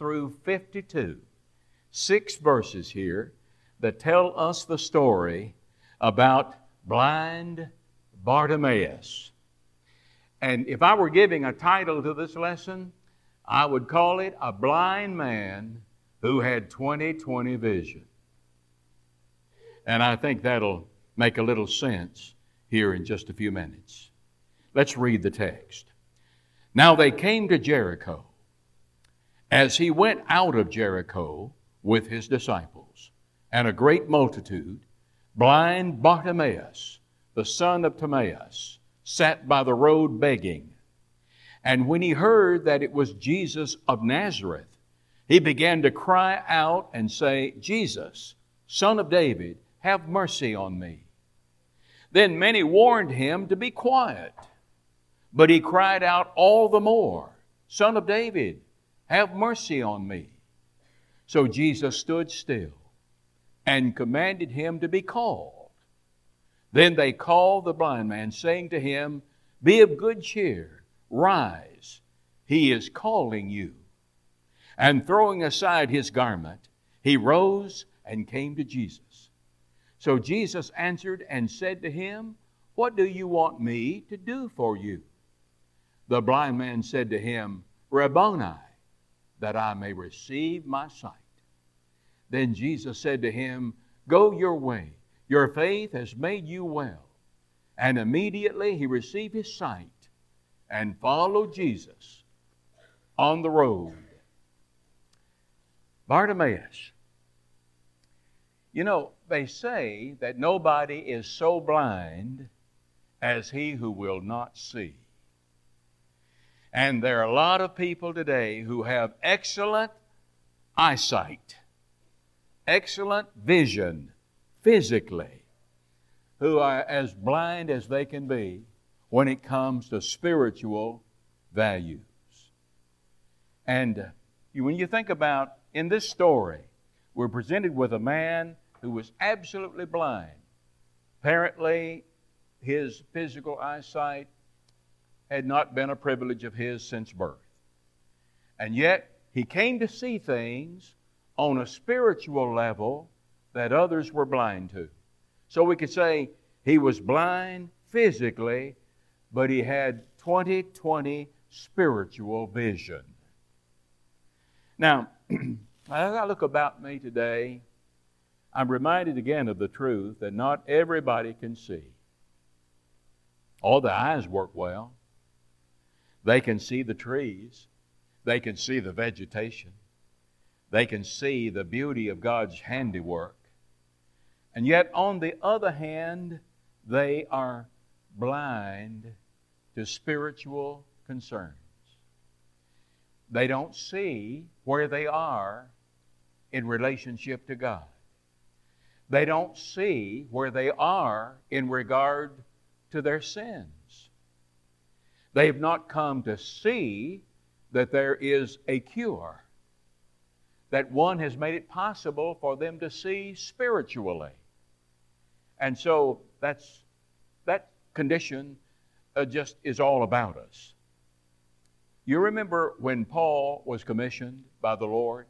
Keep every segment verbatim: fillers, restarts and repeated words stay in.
through fifty-two. Six verses here that tell us the story about blind Bartimaeus. And if I were giving a title to this lesson, I would call it A Blind Man Who Had twenty twenty Vision. And I think that'll make a little sense here in just a few minutes. Let's read the text. Now they came to Jericho. As he went out of Jericho with his disciples and a great multitude, blind Bartimaeus, the son of Timaeus, sat by the road begging. And when he heard that it was Jesus of Nazareth, he began to cry out and say, Jesus, Son of David, have mercy on me. Then many warned him to be quiet. But he cried out all the more, Son of David, have mercy on me. So Jesus stood still and commanded him to be called. Then they called the blind man, saying to him, Be of good cheer, rise, he is calling you. And throwing aside his garment, he rose and came to Jesus. So Jesus answered and said to him, What do you want me to do for you? The blind man said to him, Rabboni, that I may receive my sight. Then Jesus said to him, Go your way, your faith has made you well. And immediately he received his sight and followed Jesus on the road. Bartimaeus. You know, they say that nobody is so blind as he who will not see. And there are a lot of people today who have excellent eyesight, excellent vision physically, who are as blind as they can be when it comes to spiritual values. And uh, you, when you think about, in this story, we're presented with a man who was absolutely blind. Apparently, his physical eyesight had not been a privilege of his since birth. And yet, he came to see things on a spiritual level that others were blind to. So we could say he was blind physically, but he had twenty twenty spiritual vision. Now, as I look about me today, I'm reminded again of the truth that not everybody can see. All the eyes work well. They can see the trees. They can see the vegetation. They can see the beauty of God's handiwork. And yet, on the other hand, they are blind to spiritual concerns. They don't see where they are in relationship to God. They don't see where they are in regard to their sins. They have not come to see that there is a cure, that one has made it possible for them to see spiritually. And so that's that condition uh, just is all about us. You remember when Paul was commissioned by the Lord?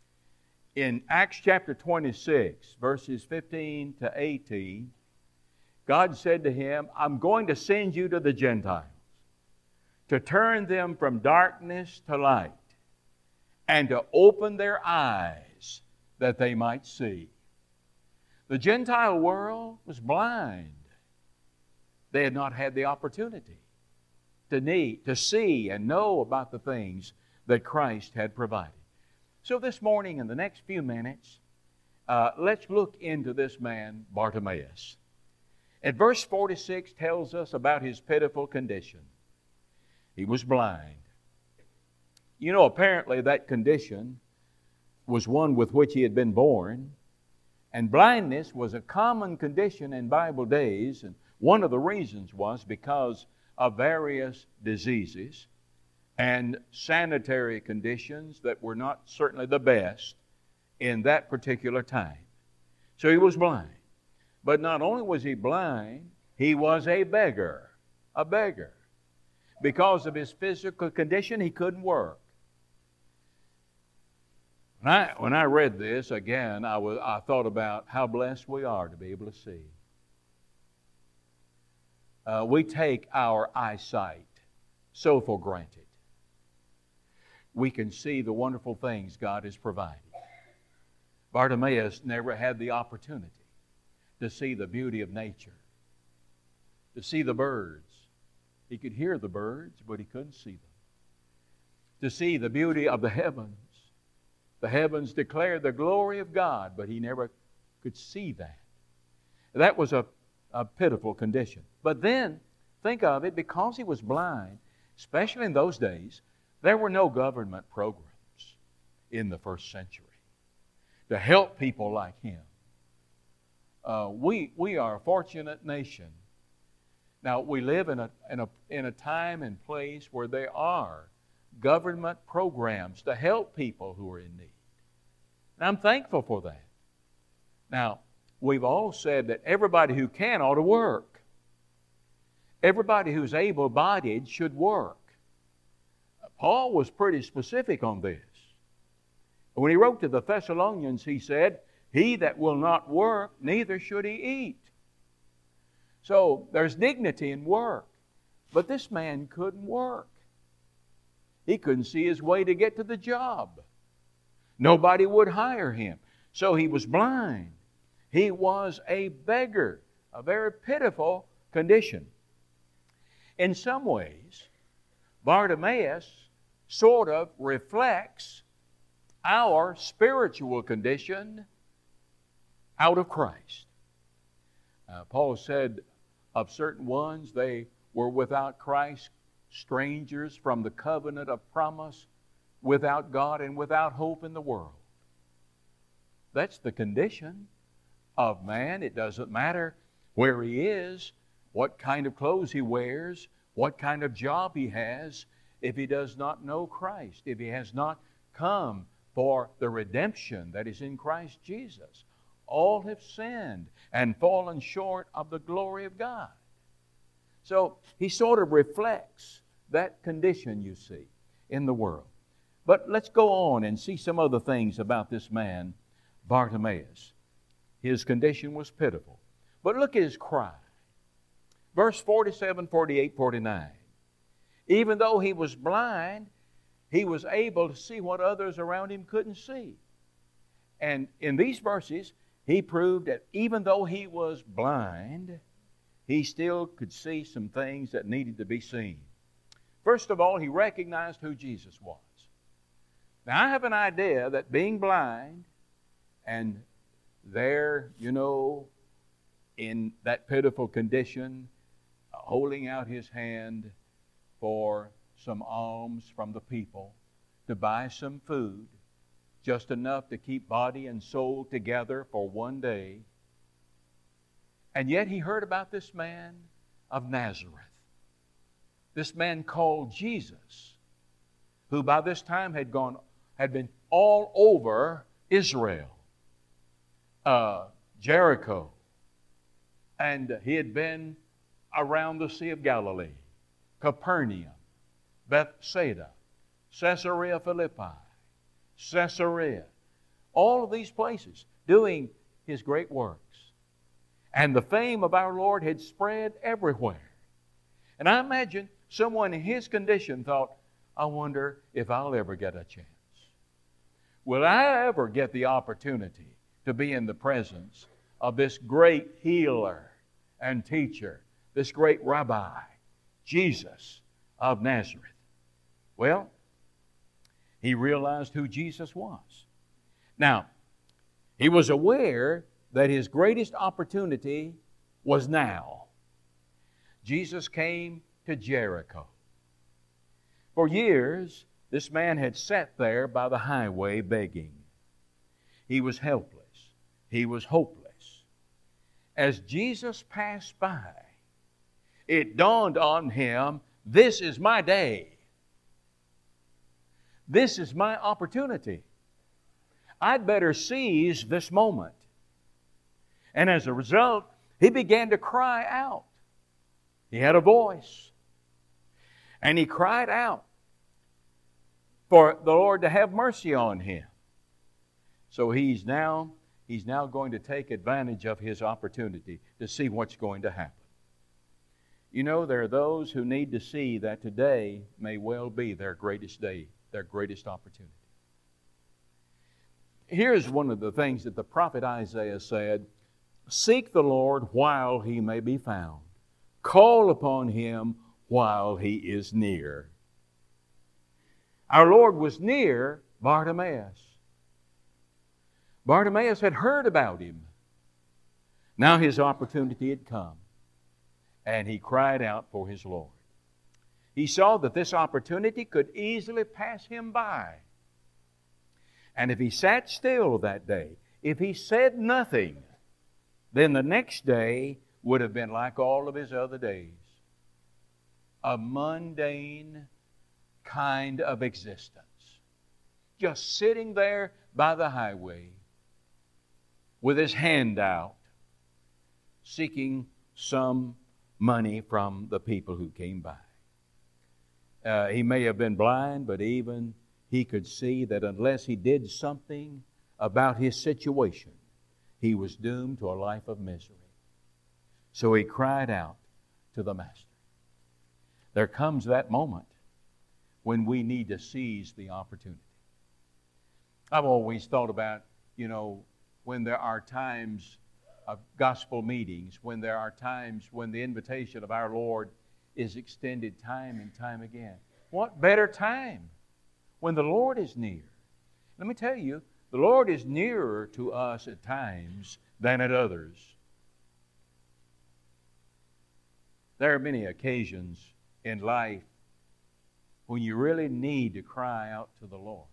In Acts chapter twenty-six, verses fifteen to eighteen, God said to him, I'm going to send you to the Gentiles to turn them from darkness to light and to open their eyes that they might see. The Gentile world was blind. They had not had the opportunity to need, to see and know about the things that Christ had provided. So this morning, in the next few minutes, uh, let's look into this man, Bartimaeus. And verse forty-six tells us about his pitiful condition. He was blind. You know, apparently that condition was one with which he had been born. And blindness was a common condition in Bible days. And one of the reasons was because of various diseases and sanitary conditions that were not certainly the best in that particular time. So he was blind. But not only was he blind, he was a beggar. A beggar. Because of his physical condition, he couldn't work. When I, when I read this, again, I, was, I thought about how blessed we are to be able to see. Uh, we take our eyesight so for granted. We can see the wonderful things God has provided. Bartimaeus never had the opportunity to see the beauty of nature, to see the birds. He could hear the birds, but he couldn't see them. To see the beauty of the heavens. The heavens declare the glory of God, but he never could see that. That was a, a pitiful condition. But then, think of it, because he was blind, especially in those days, there were no government programs in the first century to help people like him. Uh, we, we are a fortunate nation. Now, we live in a, in, a, in a time and place where there are government programs to help people who are in need. And I'm thankful for that. Now, we've all said that everybody who can ought to work. Everybody who's able-bodied should work. Paul was pretty specific on this. When he wrote to the Thessalonians, he said, "He that will not work, neither should he eat." So there's dignity in work. But this man couldn't work. He couldn't see his way to get to the job. Nobody would hire him. So he was blind. He was a beggar, a very pitiful condition. In some ways, Bartimaeus sort of reflects our spiritual condition out of Christ. Uh, Paul said of certain ones, they were without Christ, strangers from the covenant of promise, without God and without hope in the world. That's the condition of man. It doesn't matter where he is, what kind of clothes he wears, what kind of job he has, if he does not know Christ, if he has not come for the redemption that is in Christ Jesus. All have sinned and fallen short of the glory of God. So he sort of reflects that condition, you see, in the world. But let's go on and see some other things about this man, Bartimaeus. His condition was pitiful. But look at his cry. Verse forty-seven, forty-eight, forty-nine. Even though he was blind, he was able to see what others around him couldn't see. And in these verses, he proved that even though he was blind, he still could see some things that needed to be seen. First of all, he recognized who Jesus was. Now, I have an idea that being blind and there, you know, in that pitiful condition, uh, holding out his hand for some alms from the people, to buy some food, just enough to keep body and soul together for one day. And yet he heard about this man of Nazareth, this man called Jesus, who by this time had gone, had been all over Israel, uh, Jericho, and he had been around the Sea of Galilee, Capernaum, Bethsaida, Caesarea Philippi, Caesarea, all of these places doing his great works. And the fame of our Lord had spread everywhere. And I imagine someone in his condition thought, I wonder if I'll ever get a chance. Will I ever get the opportunity to be in the presence of this great healer and teacher, this great rabbi, Jesus of Nazareth? Well, he realized who Jesus was. Now, he was aware that his greatest opportunity was now. Jesus came to Jericho. For years, this man had sat there by the highway begging. He was helpless. He was hopeless. As Jesus passed by, it dawned on him, this is my day. This is my opportunity. I'd better seize this moment. And as a result, he began to cry out. He had a voice. And he cried out for the Lord to have mercy on him. So he's now, he's now going to take advantage of his opportunity to see what's going to happen. You know, there are those who need to see that today may well be their greatest day, their greatest opportunity. Here's one of the things that the prophet Isaiah said, "Seek the Lord while He may be found. Call upon Him while He is near." Our Lord was near Bartimaeus. Bartimaeus had heard about Him. Now his opportunity had come, and he cried out for his Lord. He saw that this opportunity could easily pass him by. And if he sat still that day, if he said nothing, then the next day would have been like all of his other days. A mundane kind of existence. Just sitting there by the highway with his hand out, seeking some money from the people who came by. Uh, he may have been blind, but even he could see that unless he did something about his situation, he was doomed to a life of misery. So he cried out to the Master. There comes that moment when we need to seize the opportunity. I've always thought about, you know, when there are times of gospel meetings, when there are times when the invitation of our Lord is extended time and time again. What better time when the Lord is near? Let me tell you, the Lord is nearer to us at times than at others. There are many occasions in life when you really need to cry out to the Lord.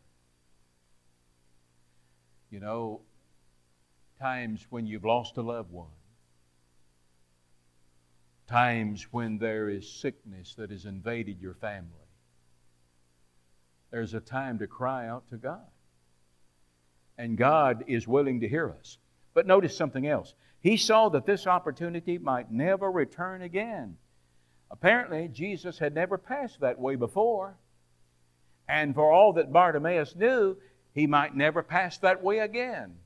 You know, times when you've lost a loved one. Times when there is sickness that has invaded your family. There's a time to cry out to God. And God is willing to hear us. But notice something else. He saw that this opportunity might never return again. Apparently, Jesus had never passed that way before. And for all that Bartimaeus knew, he might never pass that way again.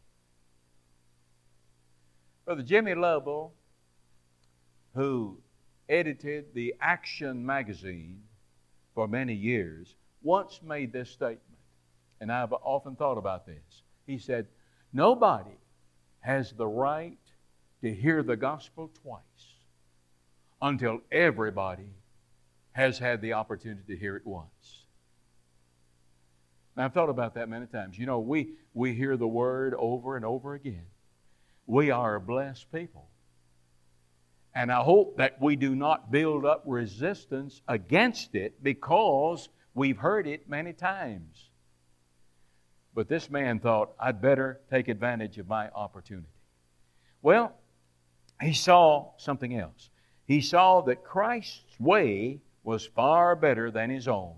Brother Jimmy Lovell, who edited the Action magazine for many years, once made this statement, and I've often thought about this. He said, "Nobody has the right to hear the gospel twice until everybody has had the opportunity to hear it once." Now, I've thought about that many times. You know, we, we hear the word over and over again. We are a blessed people. And I hope that we do not build up resistance against it because we've heard it many times. But this man thought, I'd better take advantage of my opportunity. Well, he saw something else. He saw that Christ's way was far better than his own.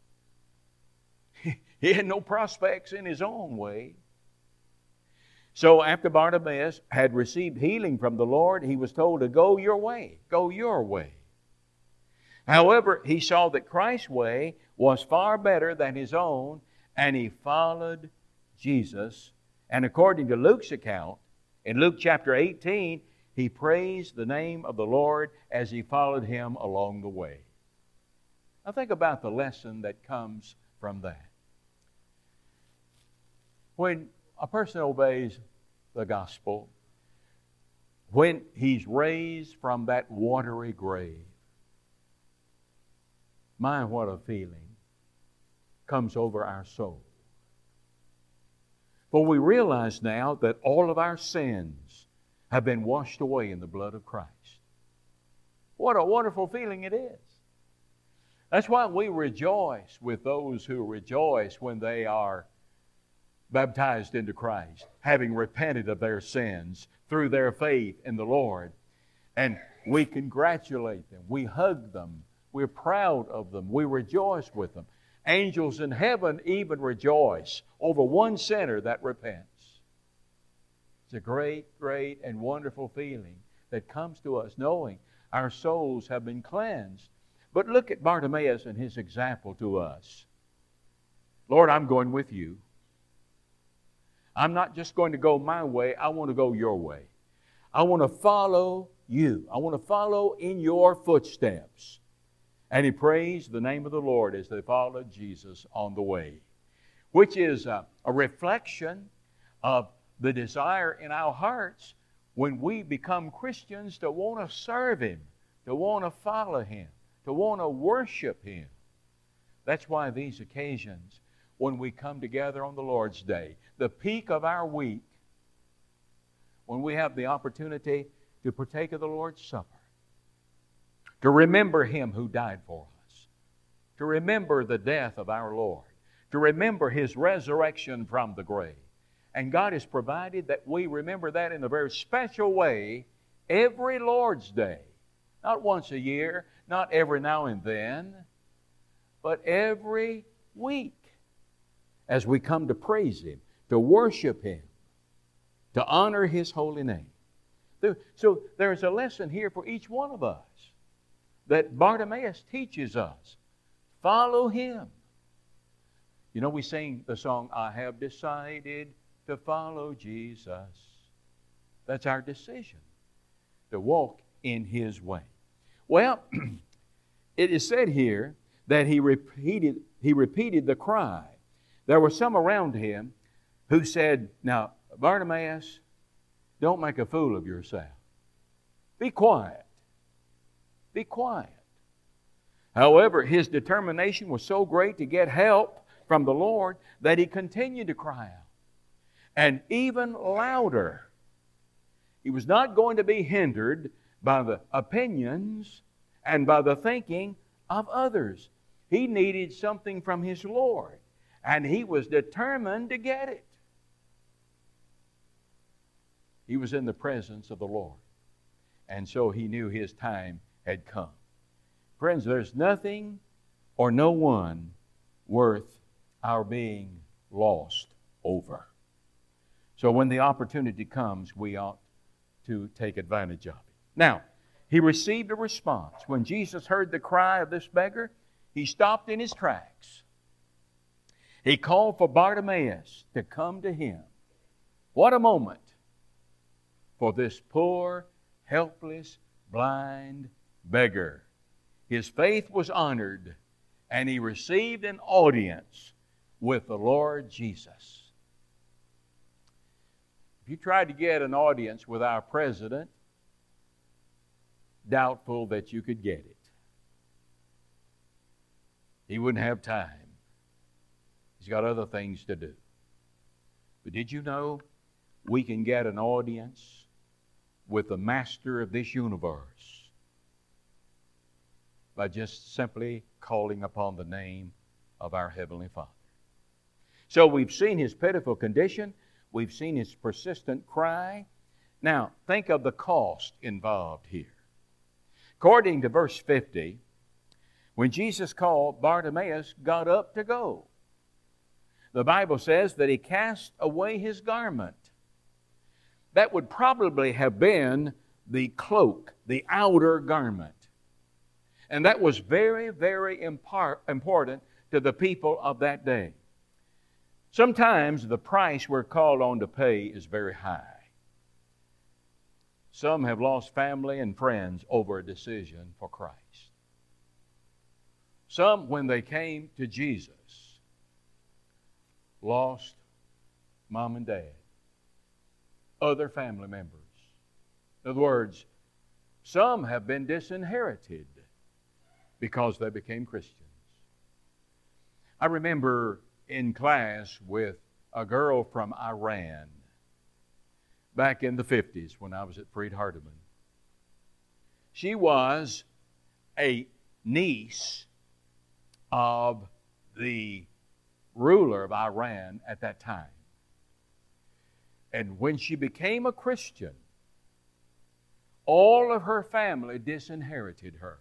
He had no prospects in his own way. So after Bartimaeus had received healing from the Lord, he was told to go your way, go your way. However, he saw that Christ's way was far better than his own, and he followed Jesus. And according to Luke's account, in Luke chapter eighteen, he praised the name of the Lord as he followed Him along the way. Now think about the lesson that comes from that. When a person obeys the gospel, when he's raised from that watery grave, my, what a feeling comes over our soul. For we realize now that all of our sins have been washed away in the blood of Christ. What a wonderful feeling it is. That's why we rejoice with those who rejoice when they are baptized into Christ, having repented of their sins through their faith in the Lord. And we congratulate them. We hug them. We're proud of them. We rejoice with them. Angels in heaven even rejoice over one sinner that repents. It's a great, great, and wonderful feeling that comes to us knowing our souls have been cleansed. But look at Bartimaeus and his example to us. Lord, I'm going with you. I'm not just going to go my way, I want to go your way. I want to follow you. I want to follow in your footsteps. And he praised the name of the Lord as they followed Jesus on the way, which is a, a reflection of the desire in our hearts when we become Christians to want to serve Him, to want to follow Him, to want to worship Him. That's why these occasions, when we come together on the Lord's Day, the peak of our week, when we have the opportunity to partake of the Lord's Supper, to remember Him who died for us, to remember the death of our Lord, to remember His resurrection from the grave. And God has provided that we remember that in a very special way every Lord's Day. Not once a year, not every now and then, but every week as we come to praise Him, to worship Him, to honor His holy name. So there's a lesson here for each one of us that Bartimaeus teaches us. Follow Him. You know, we sing the song, I have decided to follow Jesus. That's our decision, to walk in His way. Well, it is said here that he repeated, he repeated the cry. There were some around him who said, now, Bartimaeus, don't make a fool of yourself. Be quiet. Be quiet. However, his determination was so great to get help from the Lord that he continued to cry out. And even louder. He was not going to be hindered by the opinions and by the thinking of others. He needed something from his Lord, and he was determined to get it. He was in the presence of the Lord, and so he knew his time had come. Friends, there's nothing or no one worth our being lost over. So when the opportunity comes, we ought to take advantage of it. Now, he received a response. When Jesus heard the cry of this beggar, he stopped in his tracks. He called for Bartimaeus to come to him. What a moment for this poor, helpless, blind beggar. His faith was honored, and he received an audience with the Lord Jesus. If you tried to get an audience with our president, doubtful that you could get it. He wouldn't have time. He's got other things to do. But did you know we can get an audience with the master of this universe by just simply calling upon the name of our Heavenly Father? So we've seen his pitiful condition. We've seen his persistent cry. Now, think of the cost involved here. According to verse fifty, when Jesus called, Bartimaeus got up to go. The Bible says that he cast away his garment. That would probably have been the cloak, the outer garment. And that was very, very impar- important to the people of that day. Sometimes the price we're called on to pay is very high. Some have lost family and friends over a decision for Christ. Some, when they came to Jesus, lost mom and dad, other family members. In other words, some have been disinherited because they became Christians. I remember in class with a girl from Iran back in the fifties when I was at Freed-Hardeman. She was a niece of the ruler of Iran at that time. And when she became a Christian, all of her family disinherited her.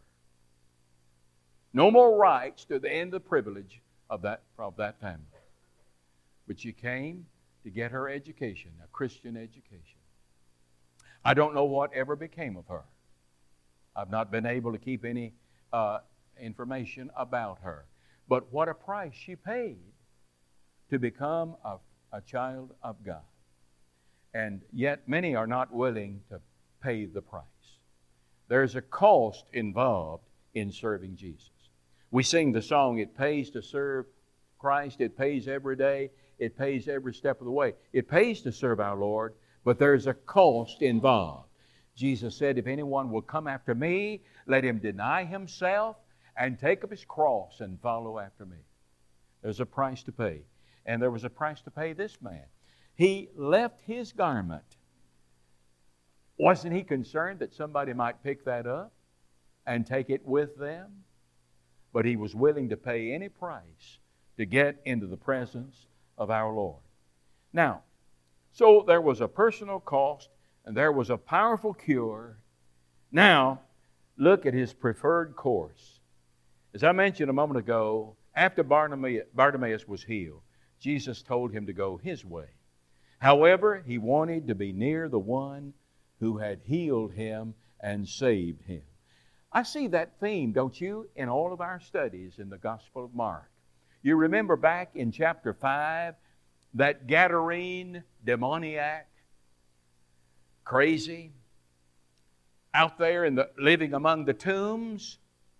No more rights to the end of the privilege of that, of that family. But she came to get her education, a Christian education. I don't know what ever became of her. I've not been able to keep any uh, information about her. But what a price she paid to become a a child of God. And yet many are not willing to pay the price. There's a cost involved in serving Jesus. We sing the song, it pays to serve Christ. It pays every day. It pays every step of the way. It pays to serve our Lord, but there's a cost involved. Jesus said, if anyone will come after me, let him deny himself and take up his cross and follow after me. There's a price to pay. And there was a price to pay this man. He left his garment. Wasn't he concerned that somebody might pick that up and take it with them? But he was willing to pay any price to get into the presence of our Lord. Now, so there was a personal cost and there was a powerful cure. Now, look at his preferred course. As I mentioned a moment ago, after Bartimaeus was healed, Jesus told him to go his way. However, he wanted to be near the one who had healed him and saved him. I see that theme, don't you, in all of our studies in the Gospel of Mark. You remember back in chapter five, that Gadarene demoniac, crazy, out there in the living among the tombs,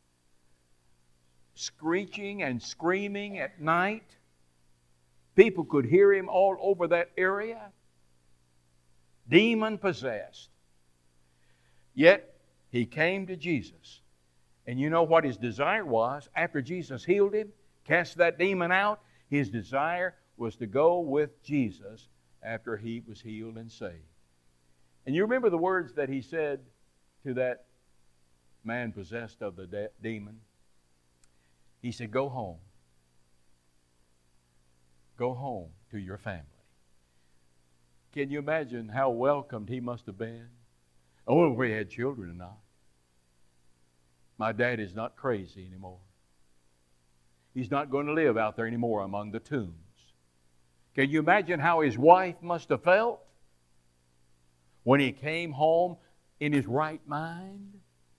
screeching and screaming at night. People could hear him all over that area. Demon possessed. Yet he came to Jesus. And you know what his desire was? After Jesus healed him, cast that demon out, his desire was to go with Jesus after he was healed and saved. And you remember the words that he said to that man possessed of the de- demon? He said, go home. Go home to your family. Can you imagine how welcomed he must have been? Oh, if we had children or not. My dad is not crazy anymore. He's not going to live out there anymore among the tombs. Can you imagine how his wife must have felt when he came home in his right mind,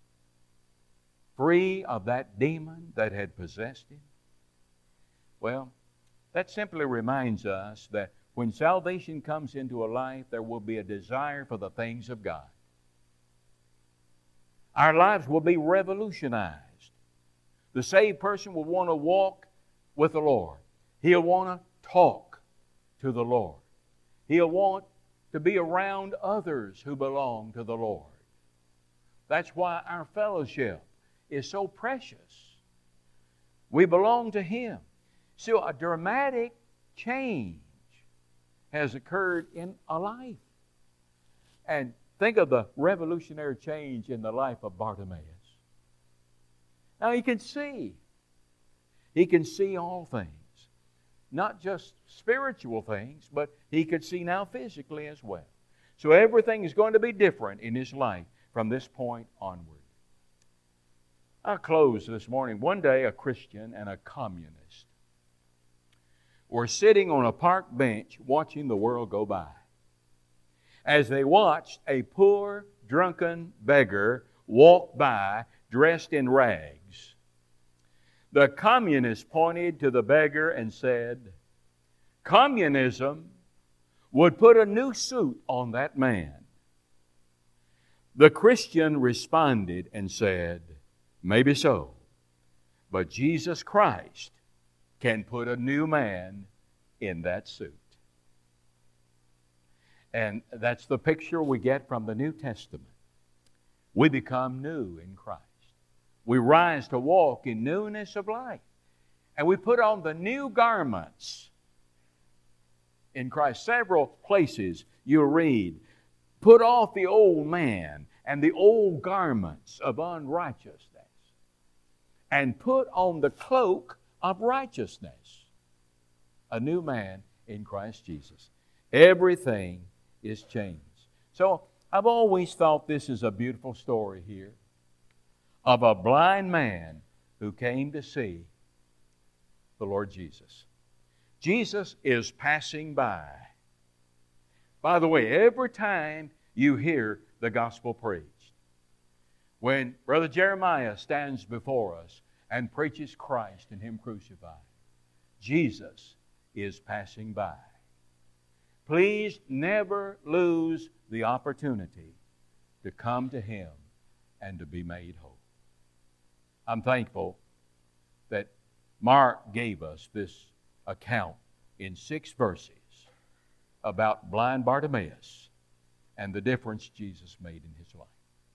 free of that demon that had possessed him? Well, that simply reminds us that when salvation comes into a life, there will be a desire for the things of God. Our lives will be revolutionized. The saved person will want to walk with the Lord. He'll want to talk to the Lord. He'll want to be around others who belong to the Lord. That's why our fellowship is so precious. We belong to Him. So a dramatic change has occurred in a life. And think of the revolutionary change in the life of Bartimaeus. Now he can see. He can see all things. Not just spiritual things, but he could see now physically as well. So everything is going to be different in his life from this point onward. I'll close this morning. One day a Christian and a communist were sitting on a park bench watching the world go by. As they watched, a poor, drunken beggar walk by dressed in rags. The communist pointed to the beggar and said, "Communism would put a new suit on that man." The Christian responded and said, "Maybe so, but Jesus Christ can put a new man in that suit." And that's the picture we get from the New Testament. We become new in Christ. We rise to walk in newness of life. And we put on the new garments in Christ. Several places you'll read, "Put off the old man and the old garments of unrighteousness, and put on the cloak of righteousness." A new man in Christ Jesus. Everything is changed. So I've always thought this is a beautiful story here of a blind man who came to see the Lord Jesus. Jesus is passing by. By the way, every time you hear the gospel preached, when Brother Jeremiah stands before us and preaches Christ and Him crucified, Jesus is passing by. Please never lose the opportunity to come to Him and to be made whole. I'm thankful that Mark gave us this account in six verses about blind Bartimaeus and the difference Jesus made in his life.